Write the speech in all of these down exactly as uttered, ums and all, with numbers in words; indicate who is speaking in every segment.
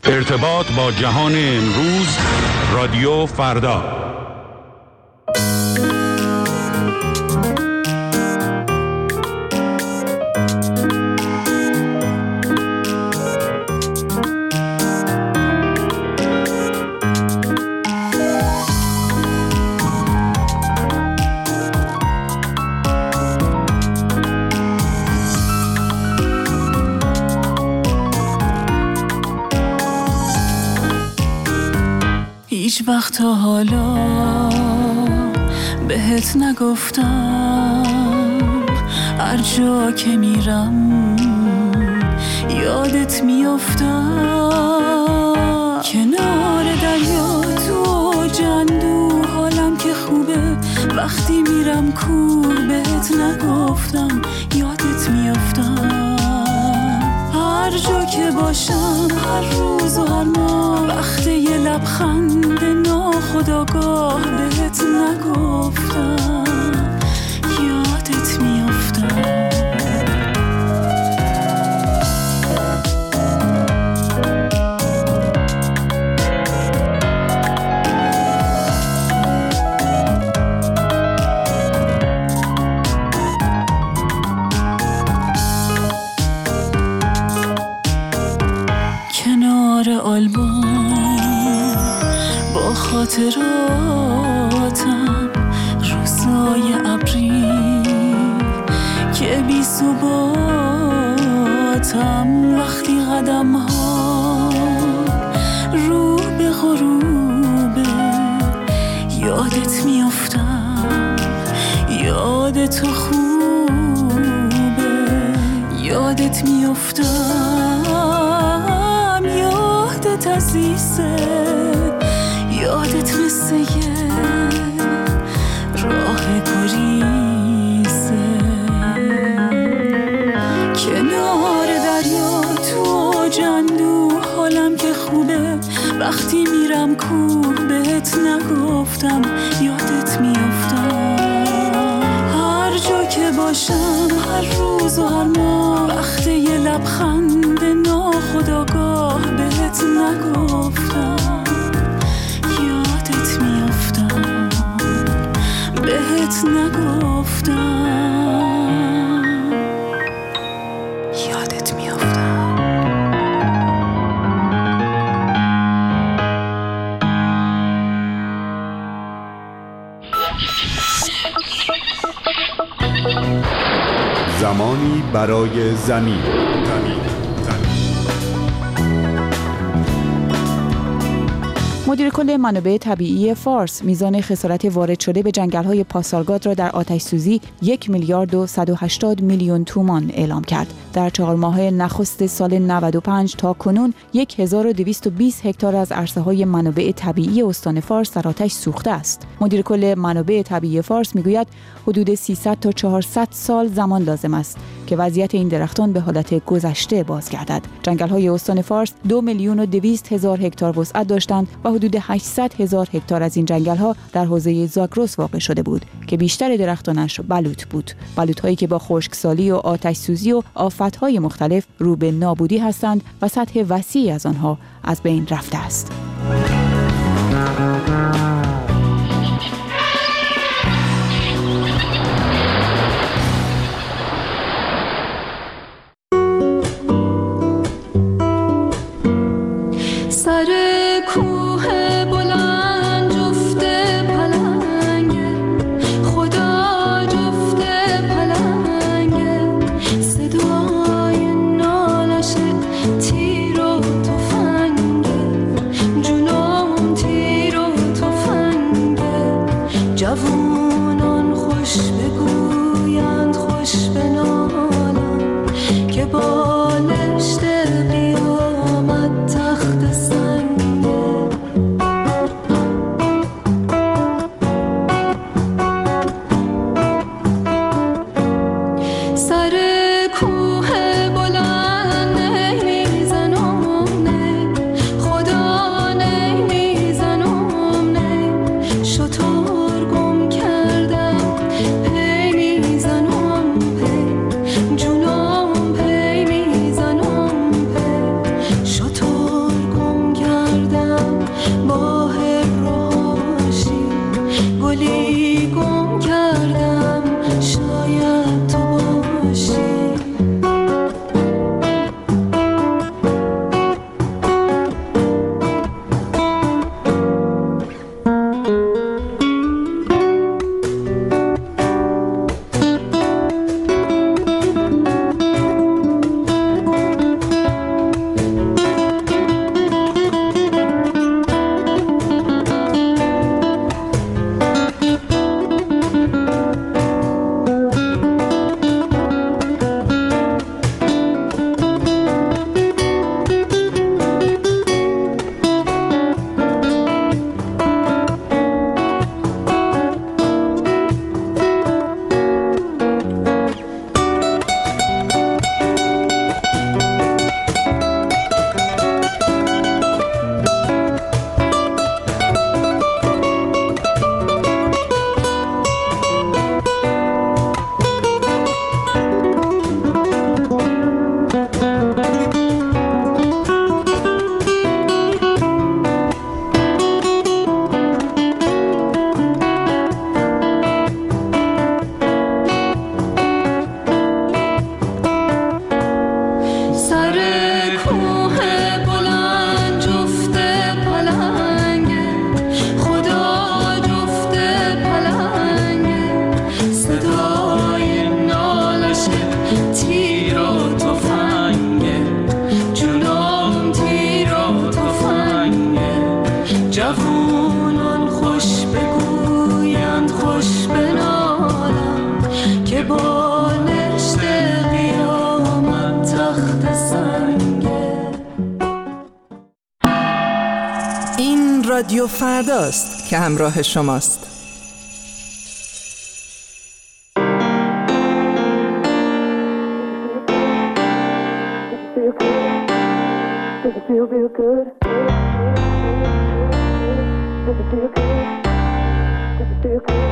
Speaker 1: ارتباط با جهان امروز، رادیو فردا.
Speaker 2: هیچ وقت تا حالا بهت نگفتم، هر جا که میرم یادت میافتم. کنار دریا تو جندو حالم که خوبه، وقتی میرم کو بهت نگفتم یادت میافتم. هر جا که باشم، هر روز و هر ماه، وقت یه لبخند ناخودآگاه بهت نگفتم یادت میافتم. کنار آلبوم با خاطراتم، روزای ابری که بی ثباتم، وقتی قدم ها رو به غروبه یادت میافتم. یاد تو خوبه، یادت میافتم. یادت عزیزه، یادت مثل یه راه گریزه. کنار دریا تو جندو حالم که خوبه، وقتی میرم کوه بهت نگفتم یادت میافتم. هر جا که باشم، هر روز و هر ماه، وقت یه لبخند ناخودآگاه بهت نگفتم یادت میافتم، بهت نگفتم یادت میافتم.
Speaker 3: زمانی برای زمین.
Speaker 4: مدیر کل منابع طبیعی فارس میزان خسارت وارد شده به جنگل‌های پاسارگاد را در آتش‌سوزی یک میلیارد و صد و هشتاد میلیون تومان اعلام کرد. در چهار ماهه نخست سال نود و پنج تا کنون هزار و دویست و بیست هکتار از عرصه‌های منابع طبیعی استان فارس در آتش سوخته است. مدیر کل منابع طبیعی فارس میگوید حدود سیصد تا چهارصد سال زمان لازم است که وضعیت این درختان به حالت گذشته بازگردد. جنگل‌های استان فارس دو میلیون و دویست هزار هکتار وسعت داشتند و حدود هشتصد هزار هکتار از این جنگل‌ها در حوزه زاگرس واقع شده بود که بیشتر درختانش بلوط بود. بلوط‌هایی که با خشکسالی و آتش‌سوزی و آفت‌های مختلف رو به نابودی هستند و سطح وسیعی از آنها از بین رفته است.
Speaker 5: تیر و تفنگ جنون، تیر و تفنگ
Speaker 2: بگویند خوش بنالم که بالشت قیامت تخت سنگه.
Speaker 5: این رادیو فرداست که همراه شماست.
Speaker 6: Feel real good. Does it feel good? Does it feel good?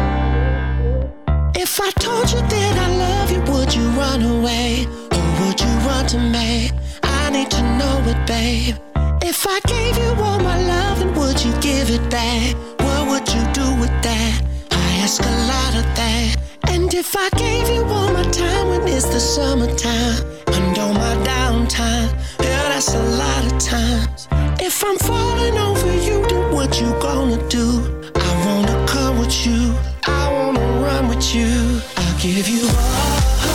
Speaker 7: If I told you that I love you, would you run away? Or would you run to me? I need to know it, babe. If I gave you all my love, then would you give it back? What would you do with that? I ask a lot of that. And if I gave you all my time when it's the summertime, and all my downtime, yeah, that's a lot of times. If I'm falling over you, then what you gonna do? I wanna come with you, I wanna run with you. I'll give you all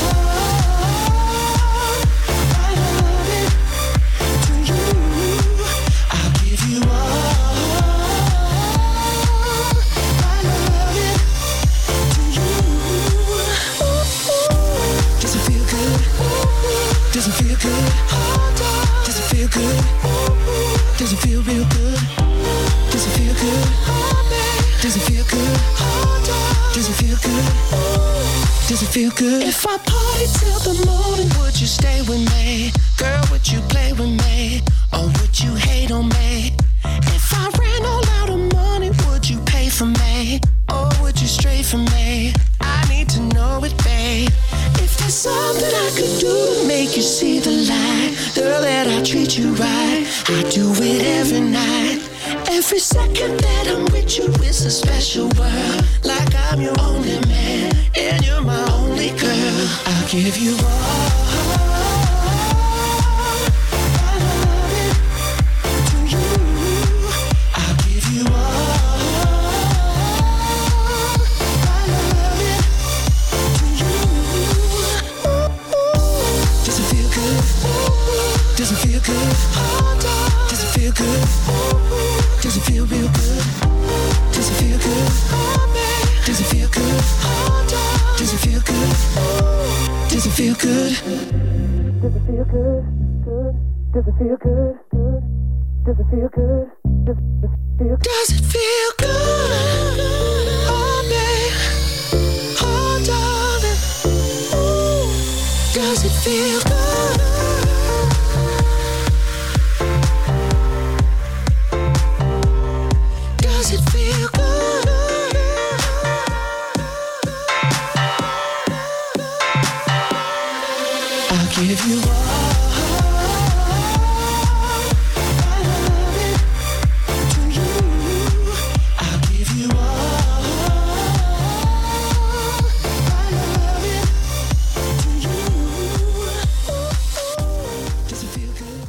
Speaker 7: my loving to you. I'll give you all my loving to you. Does it feel good? Does it feel good? Does it feel good? Does it feel real good? Does it feel good? Does it feel good? Does it feel good? Does it feel good? If I party till the morning, would you stay with me? Girl, would you play with me? Or would you hate on me? If I ran all out of money, would you pay for me? Or would you stray from me? I need to know it, babe. If there's something I could do to make you see the light, girl, that I treat you right, I do it every night. Every second that I'm with you is a special world. Like I'm your only man and you're my only girl. I'll give you all my loving to you. I'll give you all my loving to you. Does it feel good? Does it feel good? Does it feel good? Does it feel real good? Does it feel good? Does it feel good? Does it feel good? Does it feel good?
Speaker 6: Does it feel good? Good. Does it feel good? Good. Does it feel good? Does it feel good?
Speaker 7: Does it feel good? Oh, babe. Oh, darling. Ooh. Does it feel good? Does it feel good? I'll give you all my loving to you. I'll give you all my loving to you. Does it feel good?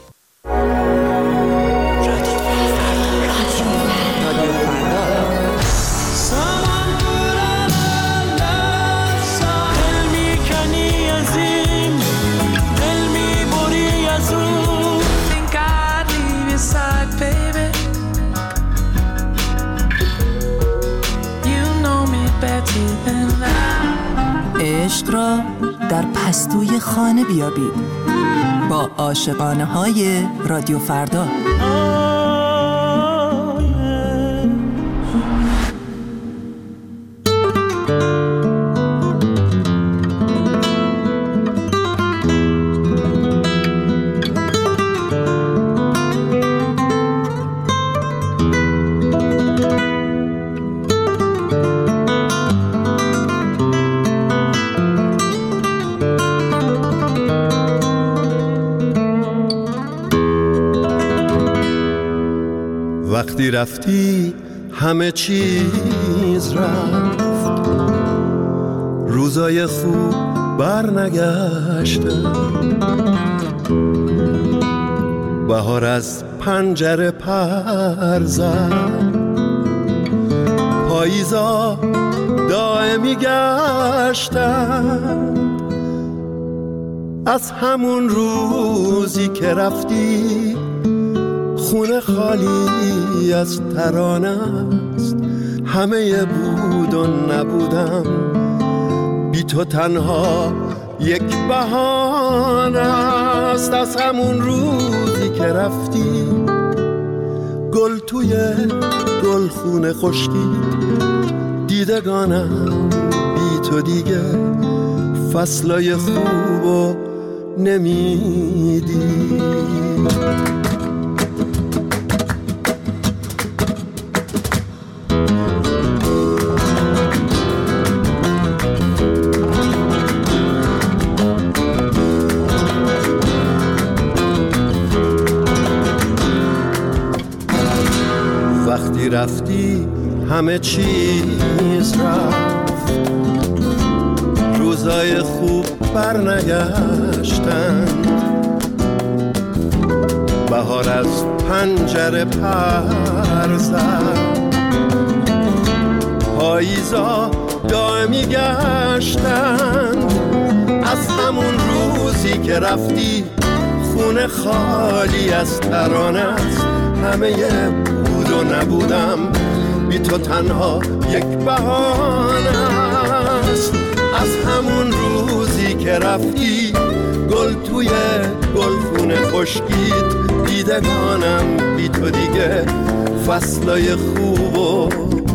Speaker 5: عشق را در پستوی خانه بیابید با عاشقانه های رادیو فردا.
Speaker 8: وقتی رفتی همه چیز رفت، روزای خوب بر نگشتن، بهار از پنجره پر زد، پاییزا دائمی گشتن. از همون روزی که رفتی خونه خالی از ترانه است، همه بود و نبودم، بی تو تنها یک بهانه است. از همون روزی که رفتی گل توی گل خونه خشکید، دیدگانم بی تو دیگه فصلای خوبو نمیدی. وقتی رفتی همه چیز رفت، روزای خوب برنگشتند، بهار از پنجره پر زد، پاییزا دائمی گشتند. از همون روزی که رفتی خونه خالی از ترانه است، همه بود و نبودم، بی تو تنها یک بهانه است. از همون روزی که رفتی گل توی گلخونه خشکید، دیدگانم بی تو دیگه فصلای خوبو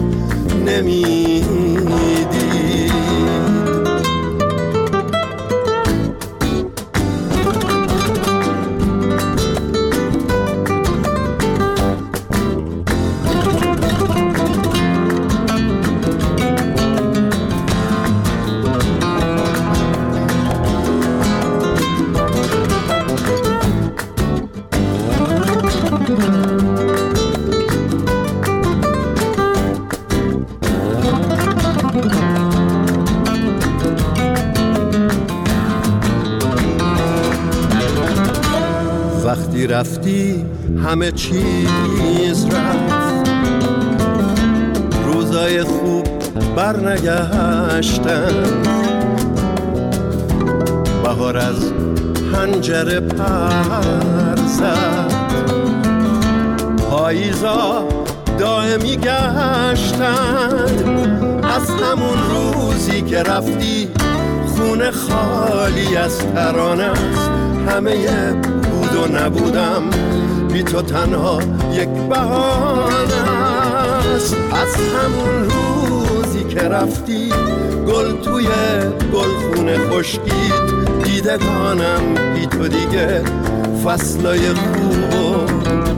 Speaker 8: نمیدی. وقتی رفتی همه چیز رفت، روزای خوب برنگشتند، بهار از پنجره پر زد، پاییزا دائمی گشتند. از همون روزی که رفتی خونه خالی از ترانه است، همه بود و نبودم، بی تو تنها یک بهانه است. از همون روزی که رفتی گل توی گلخونه خشکید، دیدگانم بی تو دیگه فصلای خوبو